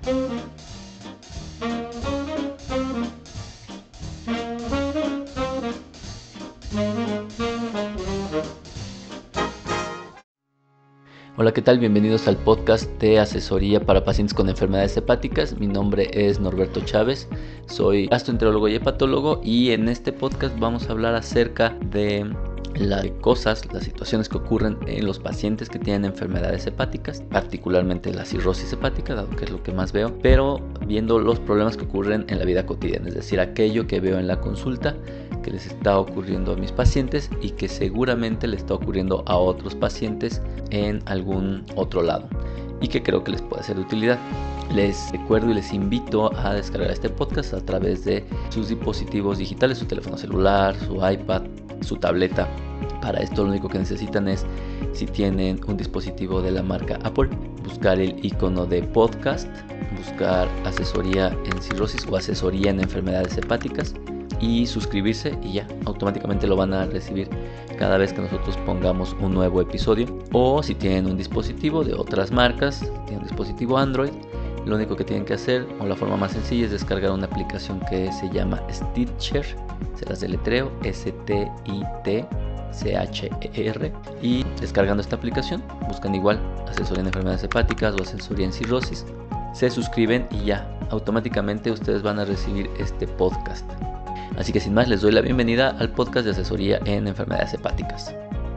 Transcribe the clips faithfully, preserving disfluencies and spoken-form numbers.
Hola, ¿qué tal? Bienvenidos al podcast de asesoría para pacientes con enfermedades hepáticas. Mi nombre es Norberto Chávez, soy gastroenterólogo y hepatólogo y en este podcast vamos a hablar acerca de las cosas, las situaciones que ocurren en los pacientes que tienen enfermedades hepáticas, particularmente la cirrosis hepática, dado que es lo que más veo, pero viendo los problemas que ocurren en la vida cotidiana, es decir, aquello que veo en la consulta que les está ocurriendo a mis pacientes y que seguramente les está ocurriendo a otros pacientes en algún otro lado y que creo que les puede ser de utilidad. Les recuerdo y les invito a descargar este podcast a través de sus dispositivos digitales, su teléfono celular, su iPad, su tableta. Para esto lo único que necesitan es, si tienen un dispositivo de la marca Apple, buscar el icono de podcast, buscar asesoría en cirrosis o asesoría en enfermedades hepáticas y suscribirse, y ya automáticamente lo van a recibir cada vez que nosotros pongamos un nuevo episodio. O si tienen un dispositivo de otras marcas, si tienen un dispositivo Android, lo único que tienen que hacer, o la forma más sencilla, es descargar una aplicación que se llama Stitcher, se las deletreo, S T I T C H E R, y descargando esta aplicación buscan igual asesoría en enfermedades hepáticas o asesoría en cirrosis, se suscriben y ya automáticamente ustedes van a recibir este podcast. Así que sin más, les doy la bienvenida al podcast de asesoría en enfermedades hepáticas.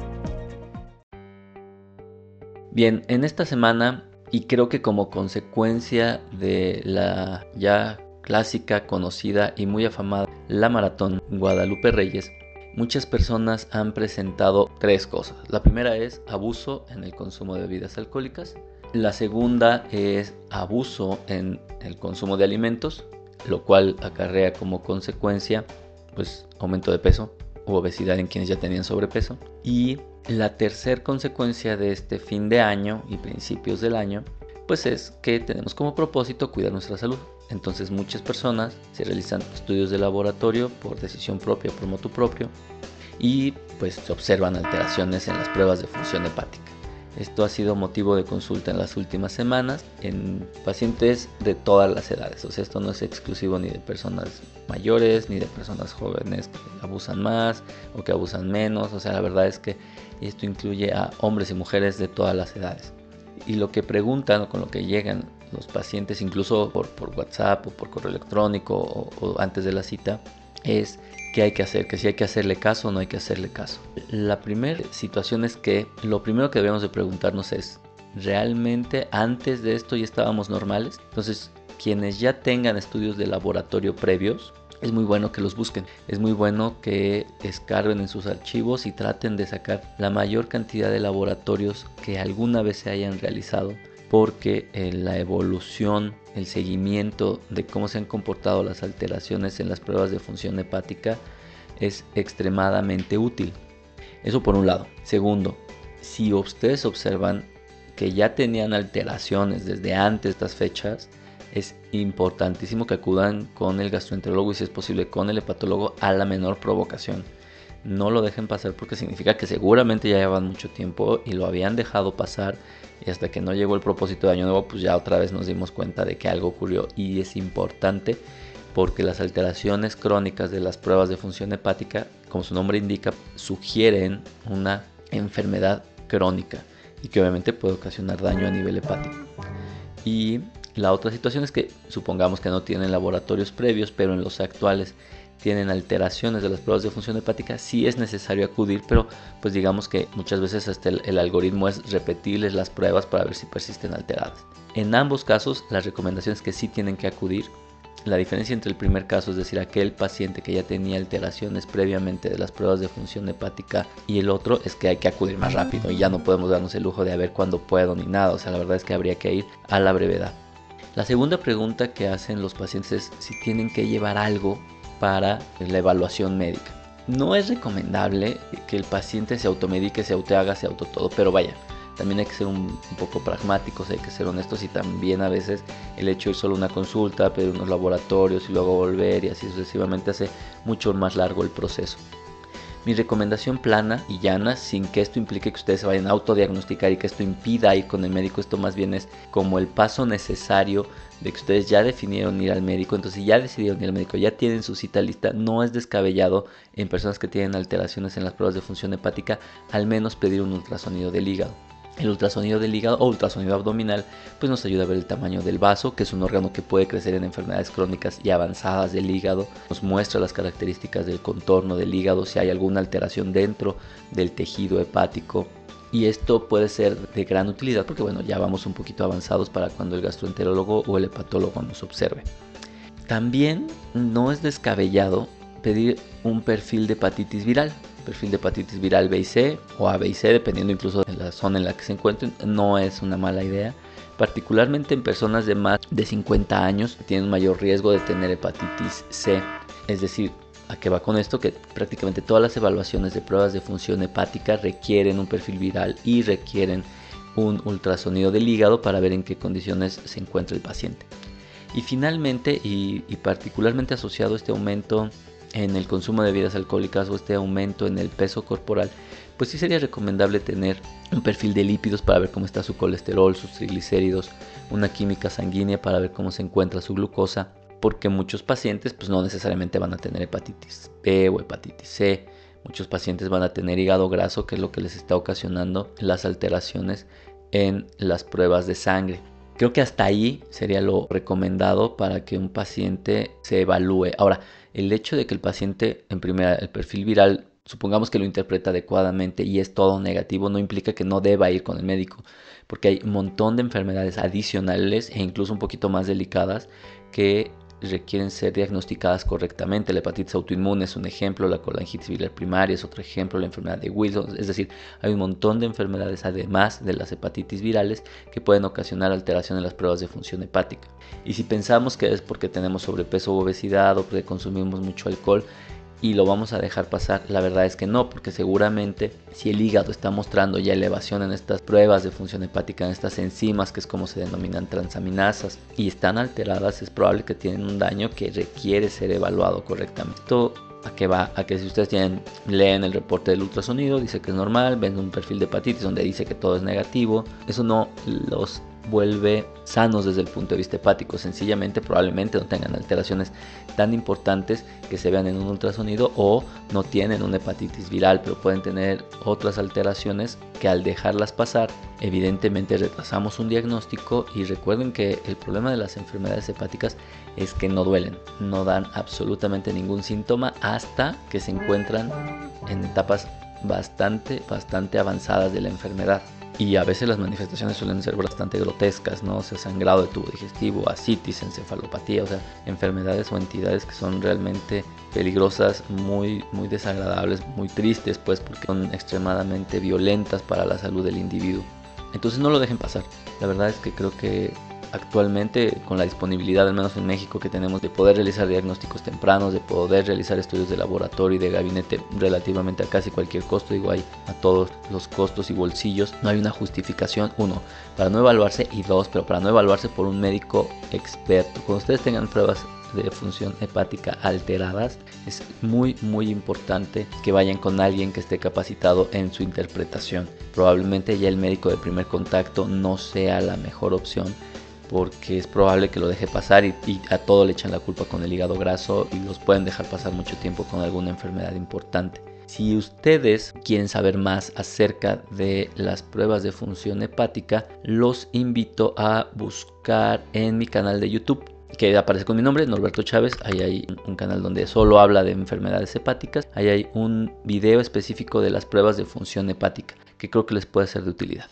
Bien, en esta semana, y creo que como consecuencia de la ya clásica, conocida y muy afamada la Maratón Guadalupe Reyes, muchas personas han presentado tres cosas. La primera es abuso en el consumo de bebidas alcohólicas. La segunda es abuso en el consumo de alimentos, lo cual acarrea como consecuencia pues aumento de peso u obesidad en quienes ya tenían sobrepeso. Y la tercera consecuencia de este fin de año y principios del año pues es que tenemos como propósito cuidar nuestra salud. Entonces muchas personas se realizan estudios de laboratorio por decisión propia, por motu propio, y pues se observan alteraciones en las pruebas de función hepática. Esto ha sido motivo de consulta en las últimas semanas en pacientes de todas las edades. O sea, esto no es exclusivo ni de personas mayores ni de personas jóvenes que abusan más o que abusan menos. O sea, la verdad es que esto incluye a hombres y mujeres de todas las edades. Y lo que preguntan o con lo que llegan los pacientes, incluso por, por WhatsApp o por correo electrónico o, o antes de la cita, es qué hay que hacer, que si hay que hacerle caso o no hay que hacerle caso. La primera situación es que lo primero que debemos de preguntarnos es, ¿realmente antes de esto ya estábamos normales? Entonces, quienes ya tengan estudios de laboratorio previos, es muy bueno que los busquen. Es muy bueno que escarben en sus archivos y traten de sacar la mayor cantidad de laboratorios que alguna vez se hayan realizado, porque eh, la evolución, el seguimiento de cómo se han comportado las alteraciones en las pruebas de función hepática es extremadamente útil. Eso por un lado. Segundo, si ustedes observan que ya tenían alteraciones desde antes de estas fechas, es importantísimo que acudan con el gastroenterólogo y, si es posible, con el hepatólogo a la menor provocación. No lo dejen pasar, porque significa que seguramente ya llevan mucho tiempo y lo habían dejado pasar, y hasta que no llegó el propósito de año nuevo pues ya otra vez nos dimos cuenta de que algo ocurrió. Y es importante porque las alteraciones crónicas de las pruebas de función hepática, como su nombre indica, sugieren una enfermedad crónica y que obviamente puede ocasionar daño a nivel hepático. Y la otra situación es que supongamos que no tienen laboratorios previos, pero en los actuales tienen alteraciones de las pruebas de función hepática, sí es necesario acudir, pero pues digamos que muchas veces hasta el, el algoritmo es repetirles las pruebas para ver si persisten alteradas. En ambos casos, las recomendaciones es que sí tienen que acudir. La diferencia entre el primer caso, es decir, aquel paciente que ya tenía alteraciones previamente de las pruebas de función hepática, y el otro es que hay que acudir más rápido y ya no podemos darnos el lujo de a ver cuándo puedo ni nada. O sea, la verdad es que habría que ir a la brevedad. La segunda pregunta que hacen los pacientes es si tienen que llevar algo para la evaluación médica. No es recomendable que el paciente se automedique, se autohaga, se auto todo, pero vaya, también hay que ser un, un poco pragmáticos, hay que ser honestos, y también a veces el hecho de ir solo a una consulta, pedir unos laboratorios y luego volver y así sucesivamente hace mucho más largo el proceso. Mi recomendación plana y llana, sin que esto implique que ustedes se vayan a autodiagnosticar y que esto impida ir con el médico, esto más bien es como el paso necesario de que ustedes ya definieron ir al médico, entonces ya decidieron ir al médico, ya tienen su cita lista. No es descabellado en personas que tienen alteraciones en las pruebas de función hepática al menos pedir un ultrasonido del hígado. El ultrasonido del hígado o ultrasonido abdominal pues nos ayuda a ver el tamaño del vaso, que es un órgano que puede crecer en enfermedades crónicas y avanzadas del hígado. Nos muestra las características del contorno del hígado, si hay alguna alteración dentro del tejido hepático. Y esto puede ser de gran utilidad porque bueno, ya vamos un poquito avanzados para cuando el gastroenterólogo o el hepatólogo nos observe. También no es descabellado pedir un perfil de hepatitis viral. Perfil de hepatitis viral B y C o A, B y C, dependiendo incluso de la zona en la que se encuentren. No es una mala idea, particularmente en personas de más de cincuenta años que tienen mayor riesgo de tener hepatitis C. Es decir, ¿a qué va con esto? Que prácticamente todas las evaluaciones de pruebas de función hepática requieren un perfil viral y requieren un ultrasonido del hígado para ver en qué condiciones se encuentra el paciente. Y finalmente, y, y particularmente asociado a este aumento en el consumo de bebidas alcohólicas o este aumento en el peso corporal, pues sí sería recomendable tener un perfil de lípidos para ver cómo está su colesterol, sus triglicéridos, una química sanguínea para ver cómo se encuentra su glucosa, porque muchos pacientes pues no necesariamente van a tener hepatitis B o hepatitis C. Muchos pacientes van a tener hígado graso, que es lo que les está ocasionando las alteraciones en las pruebas de sangre. Creo que hasta ahí sería lo recomendado para que un paciente se evalúe. Ahora, el hecho de que el paciente, en primera, el perfil viral, supongamos que lo interpreta adecuadamente y es todo negativo, no implica que no deba ir con el médico, porque hay un montón de enfermedades adicionales e incluso un poquito más delicadas que requieren ser diagnosticadas correctamente. La hepatitis autoinmune es un ejemplo, la colangitis biliar primaria es otro ejemplo, la enfermedad de Wilson. Es decir, hay un montón de enfermedades además de las hepatitis virales que pueden ocasionar alteración en las pruebas de función hepática. Y si pensamos que es porque tenemos sobrepeso o obesidad o porque consumimos mucho alcohol y lo vamos a dejar pasar, la verdad es que no, porque seguramente si el hígado está mostrando ya elevación en estas pruebas de función hepática, en estas enzimas que es como se denominan transaminasas, y están alteradas, es probable que tienen un daño que requiere ser evaluado correctamente. Esto ¿a qué va? A que si ustedes tienen, leen el reporte del ultrasonido, dice que es normal, ven un perfil de hepatitis donde dice que todo es negativo, eso no los vuelve sanos desde el punto de vista hepático. Sencillamente probablemente no tengan alteraciones tan importantes que se vean en un ultrasonido, o no tienen una hepatitis viral, pero pueden tener otras alteraciones que al dejarlas pasar evidentemente retrasamos un diagnóstico. Y recuerden que el problema de las enfermedades hepáticas es que no duelen, no dan absolutamente ningún síntoma hasta que se encuentran en etapas bastante bastante avanzadas de la enfermedad. Y a veces las manifestaciones suelen ser bastante grotescas, ¿no? O sea, sangrado de tubo digestivo, ascitis, encefalopatía, o sea, enfermedades o entidades que son realmente peligrosas, muy, muy desagradables, muy tristes, pues, porque son extremadamente violentas para la salud del individuo. Entonces no lo dejen pasar. La verdad es que creo que actualmente, con la disponibilidad, al menos en México, que tenemos de poder realizar diagnósticos tempranos, de poder realizar estudios de laboratorio y de gabinete relativamente a casi cualquier costo, digo, hay a todos los costos y bolsillos, no hay una justificación, uno, para no evaluarse, y dos, pero para no evaluarse por un médico experto. Cuando ustedes tengan pruebas de función hepática alteradas, es muy muy importante que vayan con alguien que esté capacitado en su interpretación. Probablemente ya el médico de primer contacto no sea la mejor opción, porque es probable que lo deje pasar y, y a todo le echan la culpa con el hígado graso y los pueden dejar pasar mucho tiempo con alguna enfermedad importante. Si ustedes quieren saber más acerca de las pruebas de función hepática, los invito a buscar en mi canal de YouTube, que aparece con mi nombre, Norberto Chávez. Ahí hay un canal donde solo habla de enfermedades hepáticas. Ahí hay un video específico de las pruebas de función hepática que creo que les puede ser de utilidad.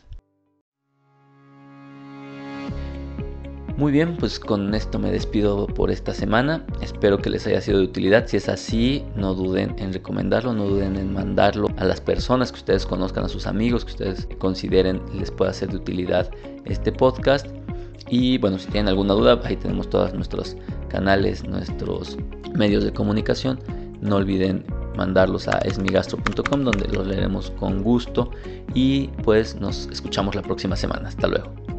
Muy bien, pues con esto me despido por esta semana. Espero que les haya sido de utilidad. Si es así, no duden en recomendarlo, no duden en mandarlo a las personas que ustedes conozcan, a sus amigos que ustedes consideren les pueda ser de utilidad este podcast. Y bueno, si tienen alguna duda, ahí tenemos todos nuestros canales, nuestros medios de comunicación. No olviden mandarlos a esmigastro punto com, donde los leeremos con gusto. Y pues nos escuchamos la próxima semana. Hasta luego.